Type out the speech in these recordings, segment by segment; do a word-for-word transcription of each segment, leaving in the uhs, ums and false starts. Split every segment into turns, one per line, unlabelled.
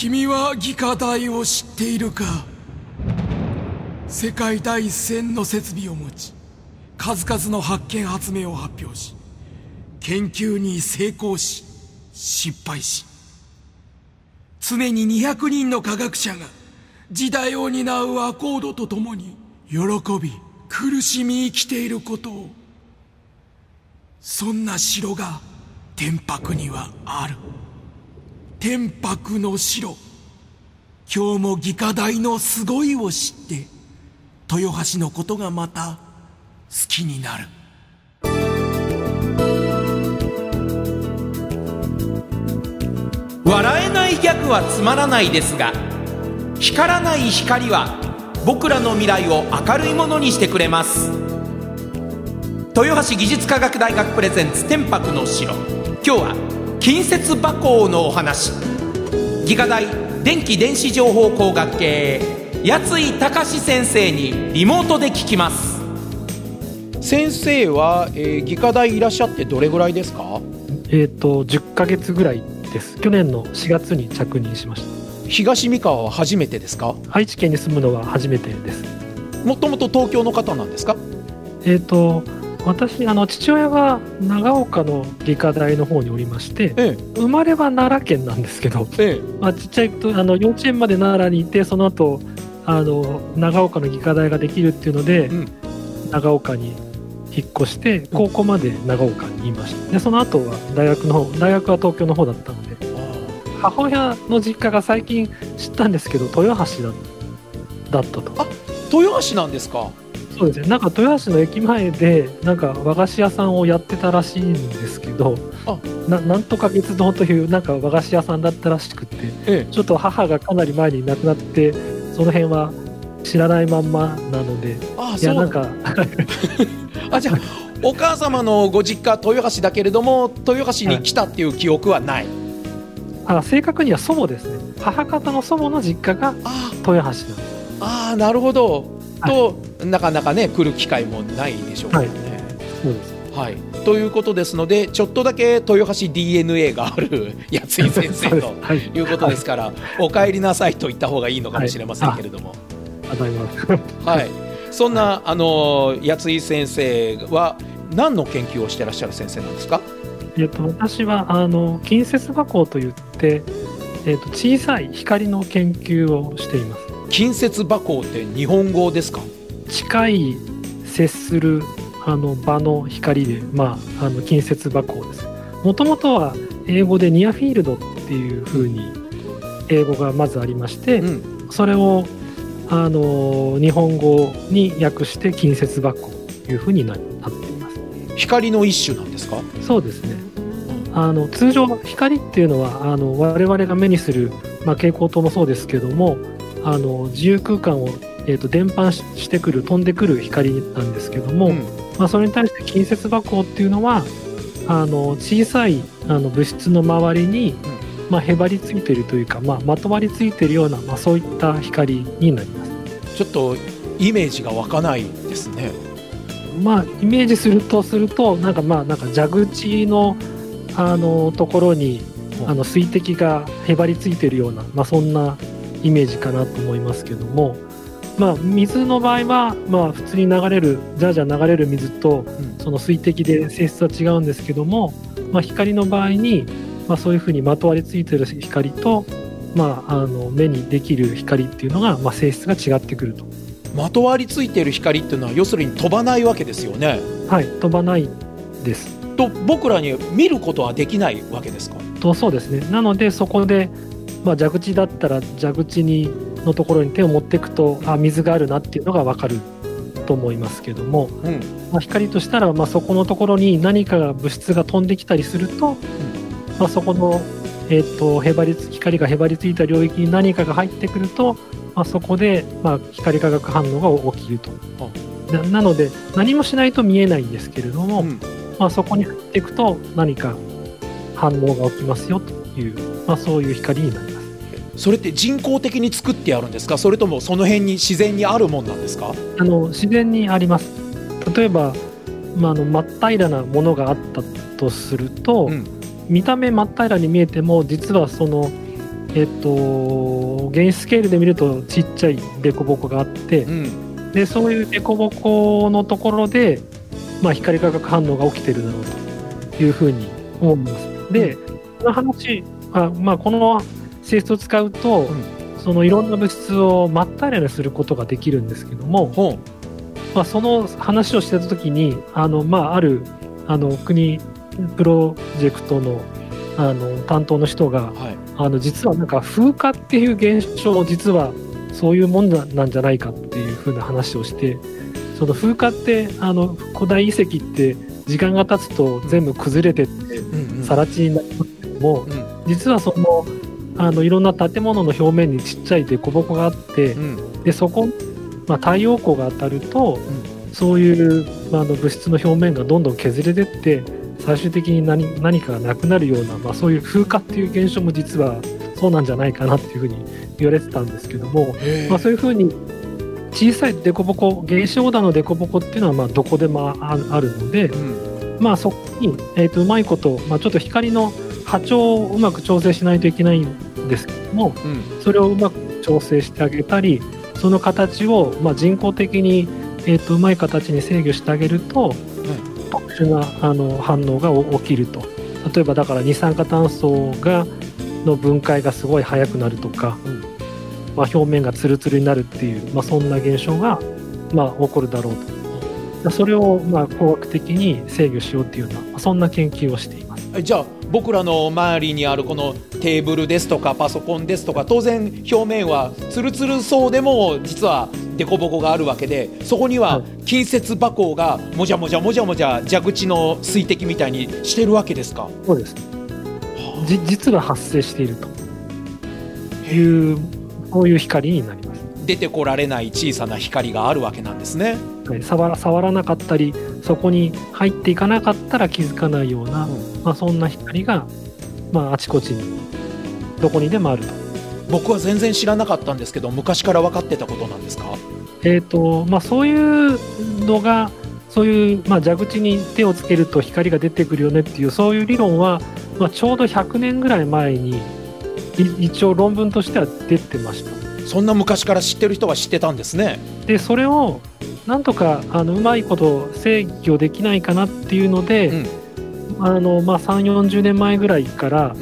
君は魏火台を知っているか。世界第一線の設備を持ち、数々の発見発明を発表し、研究に成功し失敗し、常ににひゃくにんの科学者が時代を担うアコードとともに喜び苦しみ生きていることを。そんな城が天白にはある。天白の城。今日も魏火台のすごいを知って豊橋のことがまた好きになる。
笑えないギャグはつまらないですが、光らない光は僕らの未来を明るいものにしてくれます。豊橋技術科学大学プレゼンツ天白の城。今日は近接馬行のお話。魏火大電気電子情報工学系八井隆先生にリモートで聞きます。先生は、えー、魏火大いらっしゃってどれぐらいですか？
えーとじゅっかげつぐらいです。去年のしがつに着任しました。
東三河は初めてですか？
愛知県に住むのは初めてです。
もともと東京の方なんですか？
えーと私あの父親が長岡の魏火大の方におりまして、ええ、生まれは奈良県なんですけど、ええまあ、ちっちゃいとあの幼稚園まで奈良にいて、その後あの長岡の魏火大ができるっていうので、うん、長岡に引っ越して高校まで長岡にいました。でその後は大学の方大学は東京の方だったので、母親の実家が最近知ったんですけど豊橋 だ, だったと。
あ、豊橋なんですか？
そうですね。なんか豊橋の駅前でなんか和菓子屋さんをやってたらしいんですけど、あ な, なんとか月堂というなんか和菓子屋さんだったらしくて、ええ、ちょっと母がかなり前に亡くなってその辺は知らないまんまなので、
ああ
いやなんか
あじゃあお母様のご実家豊橋だけれども豊橋に来たっていう記憶はない？
はい、あ正確には祖母ですね。母方の祖母の実家が豊橋なんです。
ああなるほど。と、はい、なかなかね来る機会もないでしょうからね。
はい、そうです。
はい、ということですのでちょっとだけ豊橋 ディーエヌエー がある八井先生ということですから、はい、お帰りなさいと言った方がいいのかもしれませんけれども、
はい、
はい、そんなあの八井先生は何の研究をしていらっしゃる先生なんですか？
えっと、私はあの近接馬行といって、えっと、小さい光の研究をしています。
近接馬行って日本語ですか？
近い接するあの場の光で、まあ、あの近接馬行です。もともとは英語でニアフィールドっていう風に英語がまずありまして、うん、それをあの日本語に訳して近接馬行という風になっています。
光の一種なんですか？
そうですね。あの通常光っていうのはあの我々が目にする、まあ、蛍光灯もそうですけども、あの自由空間を、えーと、伝播してくる飛んでくる光なんですけども、うんまあ、それに対して近接馬行っていうのはあの小さいあの物質の周りに、うんまあ、へばりついているというか、まあ、まとわりついているような、まあ、そういった光になります。
ちょっとイメージが湧かないですね。
まあイメージするとするとなんかまあなんか蛇口のあのところに、うん、あの水滴がへばりついているような、まあ、そんなイメージかなと思いますけども、まあ、水の場合は、まあ、普通に流れるじゃじゃ流れる水と、うん、その水滴で性質は違うんですけども、まあ、光の場合に、まあ、そういうふうにまとわりついている光と、まあ、あの目にできる光っていうのが、まあ、性質が違ってくると。
まとわりついている光っていうのは要するに飛ばないわけですよね。
はい、飛ばないです
と僕らに見ることはできないわけですか？
とそうですね。なのでそこでまあ、蛇口だったら蛇口にのところに手を持っていくとあ水があるなっていうのが分かると思いますけども、うんまあ、光としたらまあそこのところに何かが物質が飛んできたりすると、うんまあ、そこの、えー、とへばりつ光がへばりついた領域に何かが入ってくると、まあ、そこでまあ光化学反応が起きると、うん、な, なので何もしないと見えないんですけれども、うんまあ、そこに入っていくと何か反応が起きますよという、まあ、そういう光になります。
それって人工的に作ってあるんですか？それともその辺に自然にあるもんなんですか？
あの自然にあります。例えば、まあ、あの真っ平らなものがあったとすると、うん、見た目真っ平らに見えても実はそのえっと、原子スケールで見るとちっちゃい凸凹があって、うん、でそういう凸凹のところで、まあ、光化学反応が起きてるだろうというふうに思います。で、うん、この話は、まあ、この性質を使うと、うん、そのいろんな物質を真っ平らにすることができるんですけども、うん、まあ、その話をしてた時にあの、まあ、あるあの国プロジェクトのあの担当の人が、はい、あの実はなんか風化っていう現象も実はそういうもんなんじゃないかっていう風な話をして、その風化ってあの古代遺跡って時間が経つと全部崩れてって更地になりますけども、うんうん、実はそのあのいろんな建物の表面にちっちゃい凸凹があって、うん、でそこ、まあ、太陽光が当たると、うん、そういう、まあ、あの物質の表面がどんどん削れてって最終的に 何, 何かがなくなるような、まあ、そういう風化っていう現象も実はそうなんじゃないかなっていうふうに言われてたんですけども、まあ、そういうふうに小さい凸凹、原子オーダーの凸凹っていうのはまあどこでも あ, あるので、うん、まあそこに、えー、とうまいこと、まあ、ちょっと光の波長をうまく調整しないといけないんですけども、うん、それをうまく調整してあげたり、その形をまあ人工的に、えー、とうまい形に制御してあげると、うん、特殊なあの反応が起きると。例えばだから二酸化炭素がの分解がすごい速くなるとか、うん、まあ、表面がツルツルになるっていう、まあ、そんな現象が、まあ、起こるだろうと。それをまあ工学的に制御しようっていうような、そんな研究をしています。
じゃあ僕らの周りにあるこのテーブルですとかパソコンですとか、当然表面はツルツルそうでも実は凸凹があるわけで、そこには近接馬光がもじゃもじゃもじゃもじゃ蛇口の水滴みたいにしてるわけですか？
そうです。じ実は発生しているという、そういう光になります。
出てこられない小さな光があるわけなんですね。
はい、触ら、触らなかったりそこに入っていかなかったら気づかないような、うん、まあ、そんな光が、まあ、あちこちにどこにでもあると。
僕は全然知らなかったんですけど、昔から分かってたことなんですか？
えーとまあ、そういうのがそういう、まあ、蛇口に手をつけると光が出てくるよねっていう、そういう理論は、まあ、ちょうどひゃくねんぐらい前に一応論文としては出てました。
そんな昔から知ってる人は知ってたんですね。
でそれをなんとかあのうまいこと制御できないかなっていうので、うん、あのまあ、さんじゅうよんじゅうねんまえぐらいから、うん、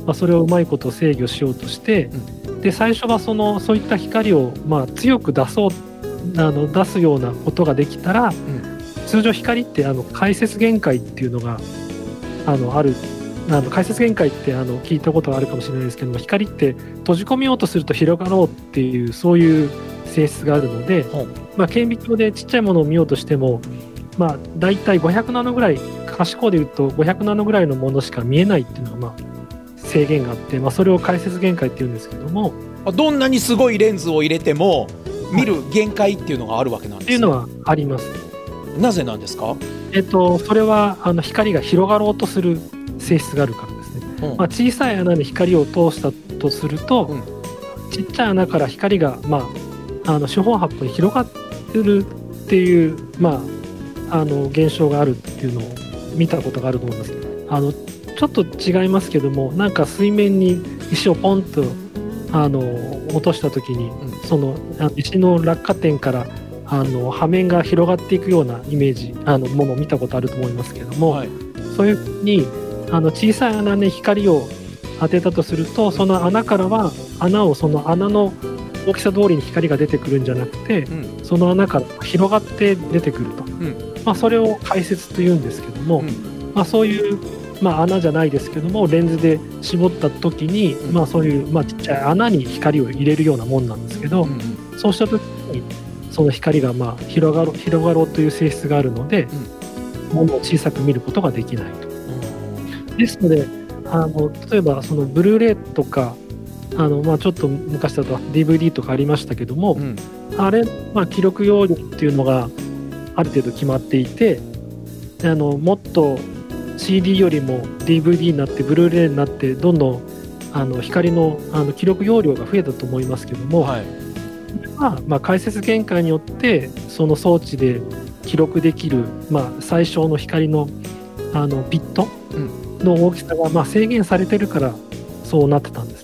まあ、それをうまいこと制御しようとして、うん、で最初はそのそういった光を、まあ、強く出そうあの出すようなことができたら、うん、通常光ってあの解説限界っていうのがあのある。あの解説限界ってあの聞いたことがあるかもしれないですけども、光って閉じ込めようとすると広がろうっていうそういう性質があるので、うん、まあ、顕微鏡でちっちゃいものを見ようとしても、まあ、だいたいごひゃくナノぐらい、可視光でいうとごひゃくナノぐらいのものしか見えないっていうのが、まあ、制限があって、まあ、それを解説限界っていうんですけども、
どんなにすごいレンズを入れても見る限界っていうのがあるわけなんですね。
っていうのはあります。
なぜなんですか？
えっと、それはあの光が広がろうとする性質があるからですね。うん、まあ、小さい穴に光を通したとすると、うん、ちっちゃい穴から光が、まあ、あの四方八方に広がってるっていう、まあ、あの現象があるっていうのを見たことがあると思います。あのちょっと違いますけども、なんか水面に石をポンとあの落とした時に、うん、その石の落下点からあの波面が広がっていくようなイメージあのものを見たことあると思いますけども、はい、そういうふうにあの小さい穴に光を当てたとすると、その穴からは穴をその穴の大きさ通りに光が出てくるんじゃなくて、うん、その穴から広がって出てくると、うん、まあ、それを解説というんですけども、うん、まあ、そういう、まあ、穴じゃないですけどもレンズで絞った時に、うん、まあ、そういう、まあ、ちっちゃい穴に光を入れるようなもんなんですけど、うんうん、そうした時にその光がまあ広がろう、広がろうという性質があるので、うん、ものを小さく見ることができないと。ですので、あの例えばそのブルーレイとかあの、まあ、ちょっと昔だと ディーブイディー とかありましたけども、うん、あれ、まあ、記録容量っていうのがある程度決まっていて、あのもっと シーディー よりも ディーブイディー になってブルーレイになってどんどんあの光 の, あの記録容量が増えたと思いますけども、はい、まあまあ、解説限界によってその装置で記録できる、まあ、最小の光 の, あのビット、うんの大きさがまあ制限されてるからそうなってたんですね。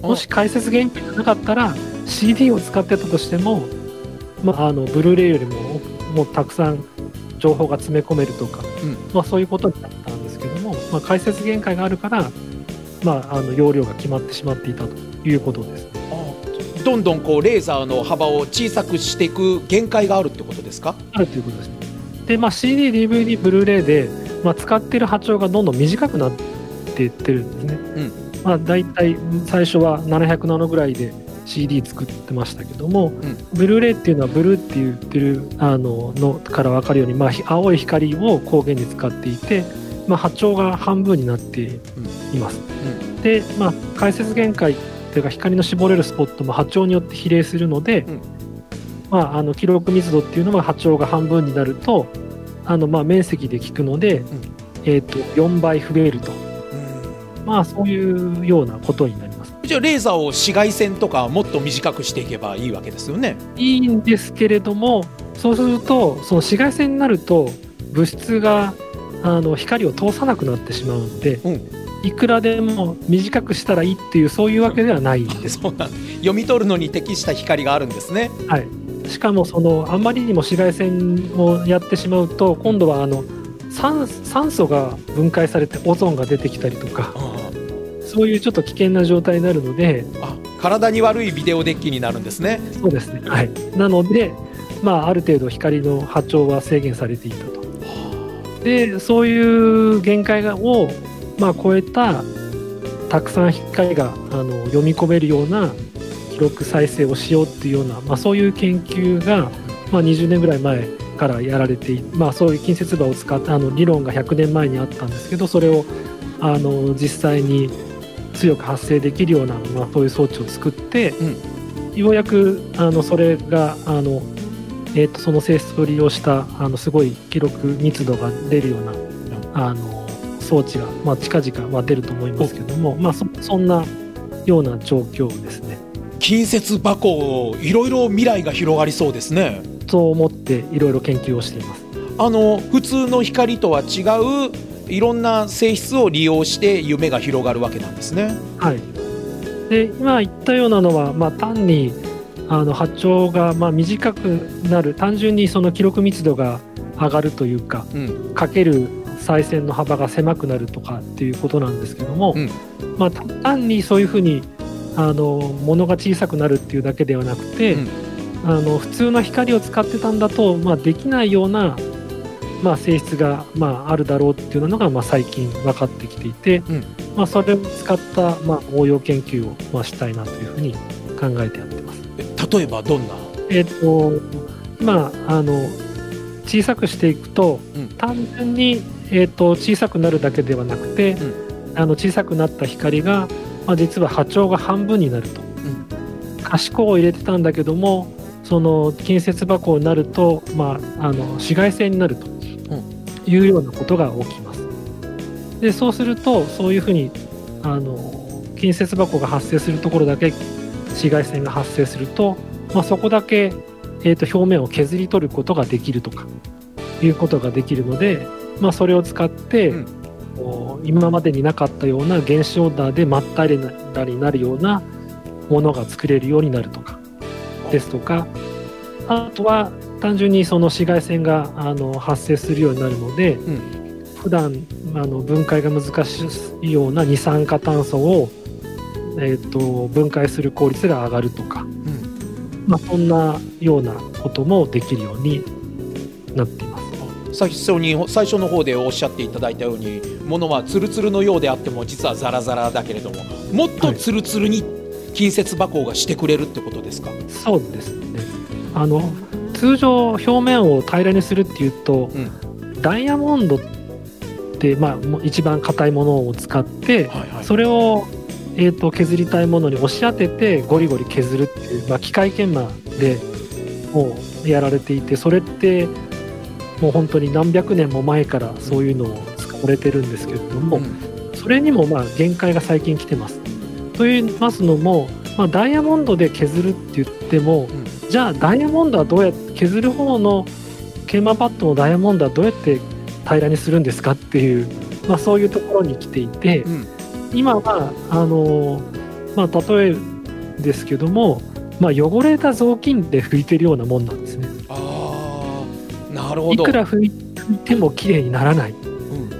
もし解説限界がなかったら シーディー を使ってたとしても、まあ、あのブルーレイよりももうたくさん情報が詰め込めるとか、うん、まあ、そういうことになったんですけども、まあ、解説限界があるから、まあ、あの容量が決まってしまっていたということですね。
あ、どんどんこうレーザーの幅を小さくしていく限界があるってことですか？
あるということですね。で、まあ、シーディー、ディーブイディー、ブルーレイで、まあ、使っている波長がどんどん短くなっていってるんですね。うん、まあ、だいたい最初はななひゃくナノぐらいで シーディー 作ってましたけども、うん、ブルーレイっていうのはブルーって言ってるあののから分かるように、まあ、青い光を光源に使っていて、まあ、波長が半分になっています。うんうん、で、まあ、解説限界というか光の絞れるスポットも波長によって比例するので、うん、まあ、あの記録密度っていうのは波長が半分になるとあのまあ面積で効くので、うん、えー、とよんばい増えると、うん、まあそういうようなことになります。
じゃあレーザーを紫外線とかもっと短くしていけばいいわけですよね。
いいんですけれども、そうするとその紫外線になると物質があの光を通さなくなってしまうので、うん、いくらでも短くしたらいいっていうそういうわけではないんです。
そうなん、読み取るのに適した光があるんですね。
はい。しかもそのあまりにも紫外線をやってしまうと今度はあの 酸, 酸素が分解されてオゾンが出てきたりとか、そういうちょっと危険な状態になるので、
あ、体に悪いビデオデッキになるんですね。
そうですね、はい、なので、まあ、ある程度光の波長は制限されていたと。でそういう限界を、まあ、超えたたくさん光があの読み込めるような記録再生をしようっていうような、まあ、そういう研究が、まあ、にじゅうねんぐらい前からやられていて、まあ、そういう近接場を使ってあの理論がひゃくねんまえにあったんですけど、それをあの実際に強く発生できるような、まあ、そういう装置を作って、うん、ようやくあのそれがあの、えー、とその性質を利用したあのすごい記録密度が出るような、うん、あの装置が、まあ、近々、まあ、出ると思いますけども、まあ、そ, そんなような状況ですね。
近接馬行、いろいろ未来が広がりそうですね。
そう思っていろいろ研究をしています。
あの普通の光とは違ういろんな性質を利用して夢が広がるわけなんですね。
はい。で今言ったようなのは、まあ、単にあの波長がまあ短くなる、単純にその記録密度が上がるというか、うん、かける再線の幅が狭くなるとかっていうことなんですけども、うん、まあ、単にそういうふうにあの物が小さくなるっていうだけではなくて、うん、あの普通の光を使ってたんだと、まあ、できないような、まあ、性質が、まあ、あるだろうっていうのが、まあ、最近分かってきていて、うん、まあ、それを使った、まあ、応用研究を、まあ、したいなというふうに考えてやってます。
例えばどんな？
えっと今あの小さくしていくと、うん、単純に、えー、と小さくなるだけではなくて、うん、あの小さくなった光がまあ、実は波長が半分になると、うん、可視光を入れてたんだけどもその近接馬行になると、まあ、あの紫外線になるというようなことが起きます。でそうするとそういうふうにあの近接馬行が発生するところだけ紫外線が発生すると、まあ、そこだけ、えー、と表面を削り取ることができるとかいうことができるので、まあ、それを使って、うん、今までになかったような原子オーダーでまったりになるようなものが作れるようになるとかですとか、あとは単純にその紫外線があの発生するようになるので、うん、普段あの分解が難しいような二酸化炭素を、えー、と分解する効率が上がるとか、うん、まあ、そんなようなこともできるようになっています。
最初に最初の方でおっしゃっていただいたように、物はツルツルのようであっても実はザラザラだけれども、もっとツルツルに近接馬行がしてくれるってことですか？
そうですね。あの通常表面を平らにするっていうと、うん、ダイヤモンドって、まあ、一番硬いものを使って、はいはい、それを、えーと、削りたいものに押し当ててゴリゴリ削るっていう、まあ、機械研磨でもうやられていて、それってもう本当に何百年も前からそういうのを使われてるんですけれども、うん、それにもまあ限界が最近来てます。と言いますのも、まあ、ダイヤモンドで削るって言っても、うん、じゃあダイヤモンドはどうやって削る方の研磨パッドのダイヤモンドはどうやって平らにするんですかっていう、まあ、そういうところに来ていて、うん、今はあのまあ、例えですけども、まあ、汚れた雑巾で拭いてるようなもんなんですね。
あー、なるほど。
いくら拭いてもきれいにならない、うん、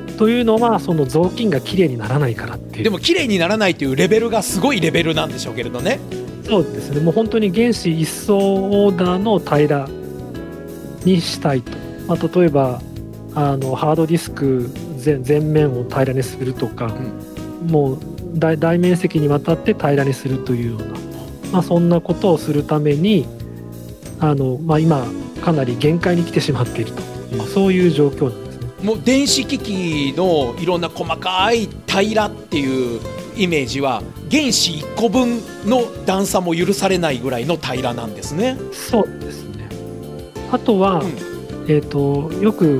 というのはその雑巾がきれいにならないからっていう。
でもきれいにならないというレベルがすごいレベルなんでしょうけれどね。
そうですね、もう本当に原子一層オーダーの平らにしたいと、まあ、例えばあのハードディスク 全, 全面を平らにするとか、うん、もう 大, 大面積にわたって平らにするというような、まあ、そんなことをするためにあの、まあ、今かなり限界に来てしまっているという、そういう状況なんですね。
もう電子機器のいろんな細かい平らっていうイメージは原子いっこぶんの段差も許されないぐらいの平らなんですね。
そうですね。あとは、うん、えーと、よく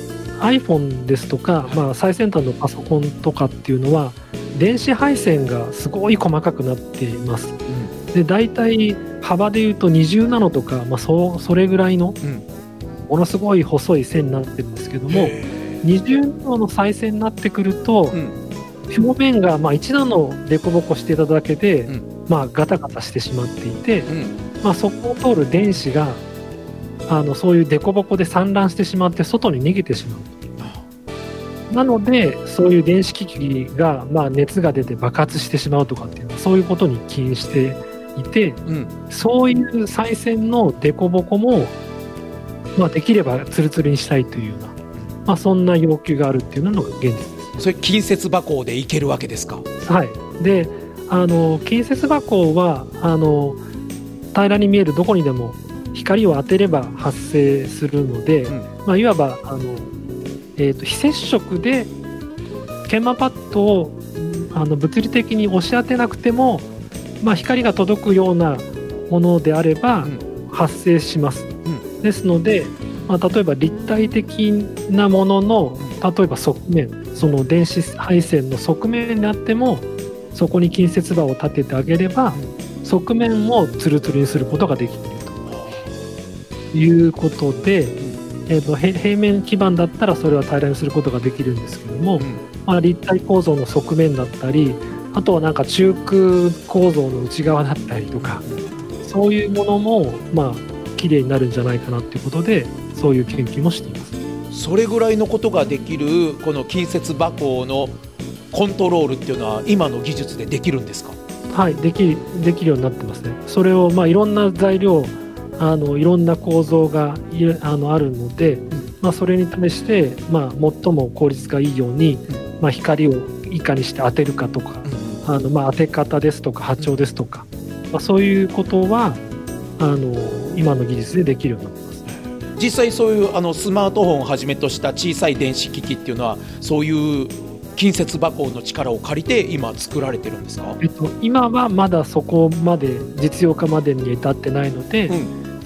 iPhone ですとか、まあ、最先端のパソコンとかっていうのは電子配線がすごい細かくなっています、うん、でだいたい幅でいうとにじゅうナノとか、まあ、そ, それぐらいの、うん、ものすごい細い線になってるんですけども、にじゅうナノの再生になってくると、うん、表面がまあいちナノデコボコしていただけで、うん、まあガタガタしてしまっていて、うん、まあ、そこを通る電子があのそういうデコボコで散乱してしまって外に逃げてしまう。なのでそういう電子機器がまあ熱が出て爆発してしまうとかっていうのはそういうことに起因していて、うん、そういう再線のデコボコも、まあ、できればツルツルにしたいというような、まあ、そんな要求があるっていうのが現実です。
それ近接馬光でいけるわけですか？
はい。で、あの近接馬光はあの平らに見えるどこにでも光を当てれば発生するので、うん、まあ、いわばあの、えーと、非接触で研磨パッドをあの物理的に押し当てなくても、まあ、光が届くようなものであれば発生します、うん、ですので、まあ、例えば立体的なものの例えば側面、その電子配線の側面であってもそこに近接板を立ててあげれば側面をツルツルにすることができるということで、えーと、平面基板だったらそれは平らにすることができるんですけども、うん、まあ、立体構造の側面だったり、あとはなんか中空構造の内側だったりとか、そういうものもまあ綺麗になるんじゃないかなということでそういう研究もしています。
それぐらいのことができるこの近接馬光のコントロールっていうのは今の技術でできるんですか？
はい、でき、できるようになってますね。それをまあいろんな材料、あのいろんな構造があのあるので、うん、まあ、それに対して、まあ、最も効率がいいように、うん、まあ、光をいかにして当てるかとか、うん、あのまあ当て方ですとか波長ですとか、まあ、そういうことはあの今の技術でできるようになってます。
実際そういうあのスマートフォンをはじめとした小さい電子機器っていうのはそういう近接馬光の力を借りて今作られてるんですか？
えっと、今はまだそこまで実用化までに至ってないので、うん、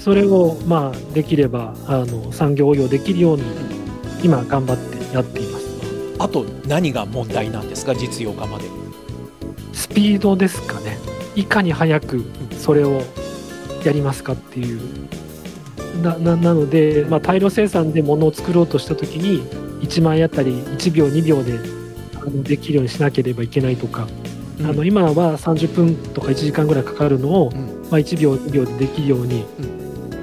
それをまあできればあの産業応用できるように今頑張ってやっています。
あと何が問題なんですか？実用化まで。
スピードですかね。いかに早くそれをやりますかっていう。な, な, なので、まあ、大量生産で物を作ろうとしたときにいちまいあたりいちびょうにびょうであのできるようにしなければいけないとか、うん、あの今はさんじゅっぷんとかいちじかんぐらいかかるのを、うん、まあ、いちびょうにびょうでできるように、うん、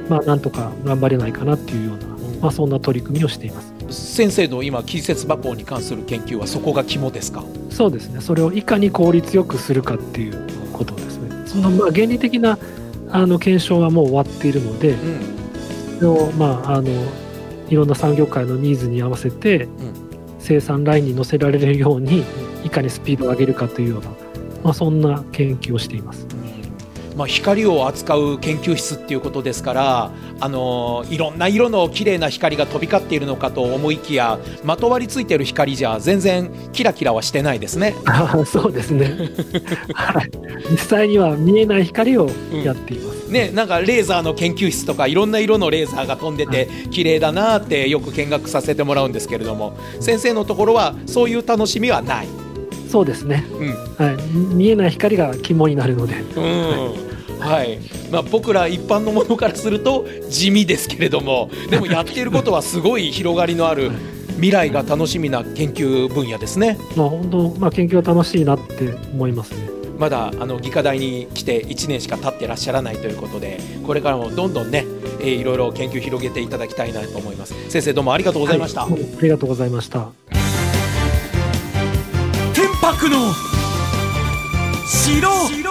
まあ、なんとか頑張れないかなっていうような、うん、まあ、そんな取り組みをしています。
先生の今近接馬光に関する研究はそこが肝ですか？
そうですね。それをいかに効率よくするかっていうことですね。そのまあ原理的なあの検証はもう終わっているので、うん、それをまああのいろんな産業界のニーズに合わせて、うん、生産ラインに乗せられるようにいかにスピードを上げるかというような、まあ、そんな研究をしています。
うん、まあ、光を扱う研究室っていうことですから、あのいろんな色の綺麗な光が飛び交っているのかと思いきや、まとわりついている光じゃ全然キラキラはしてないですね。
あ、そうですね、はい、実際には見えない光をやっています、
うんね、なんかレーザーの研究室とかいろんな色のレーザーが飛んでて綺麗だなってよく見学させてもらうんですけれども、先生のところはそういう楽しみはない？
そうですね、うん、はい、見えない光が肝になるので、うん、
はい、まあ、僕ら一般のものからすると地味ですけれども、でもやっていることはすごい広がりのある未来が楽しみな研究分野ですね。
まあ、本当、まあ、研究は楽しいなって思いますね。
まだあの技科大に来ていちねんしか経ってらっしゃらないということで、これからもどんどんね、えー、いろいろ研究広げていただきたいなと思います。先生どうもありがとうございました。
はい、ありがとうございました。
天白の城。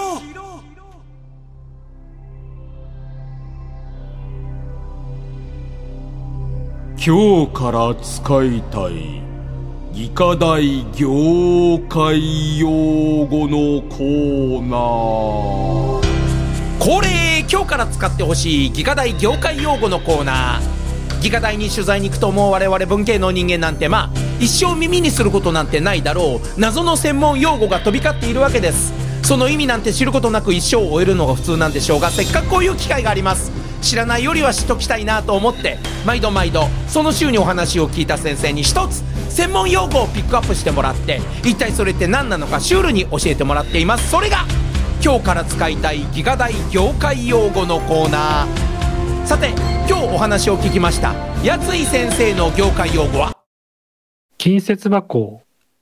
今日から使いたい技科大業界用語のコーナー。
恒例、今日から使ってほしい技科大業界用語のコーナー。技科大に取材に行くと思う我々文系の人間なんて、まあ一生耳にすることなんてないだろう謎の専門用語が飛び交っているわけです。その意味なんて知ることなく一生を終えるのが普通なんでしょうが、せっかくこういう機会があります。知らないよりは知っときたいなと思って毎度毎度その週にお話を聞いた先生に一つ専門用語をピックアップしてもらって、一体それって何なのかシュールに教えてもらっています。それが今日から使いたい技科大業界用語のコーナー。さて今日お話を聞きました八井先生の業界用語は
近接箱。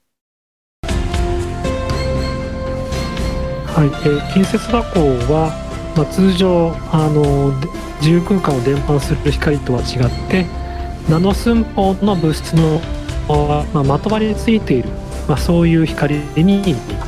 はい、えー、近接箱は、まあ、通常あの自由空間を伝播する光とは違ってナノ寸法の物質の、まあ、まとわりついている、まあ、そういう光になります。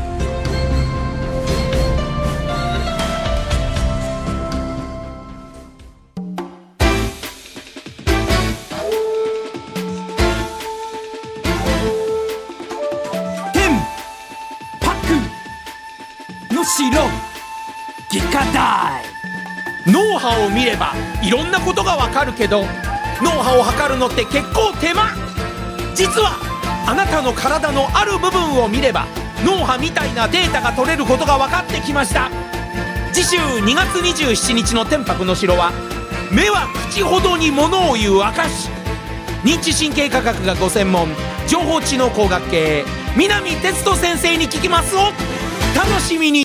城技科大。
脳波を見ればいろんなことがわかるけど、脳波を測るのって結構手間。実はあなたの体のある部分を見れば脳波みたいなデータが取れることが分かってきました。次週にがつにじゅうしちにちの天白の城は目は口ほどに物を言う証。認知神経科学がご専門情報知能工学系南哲人先生に聞きますを楽しみに。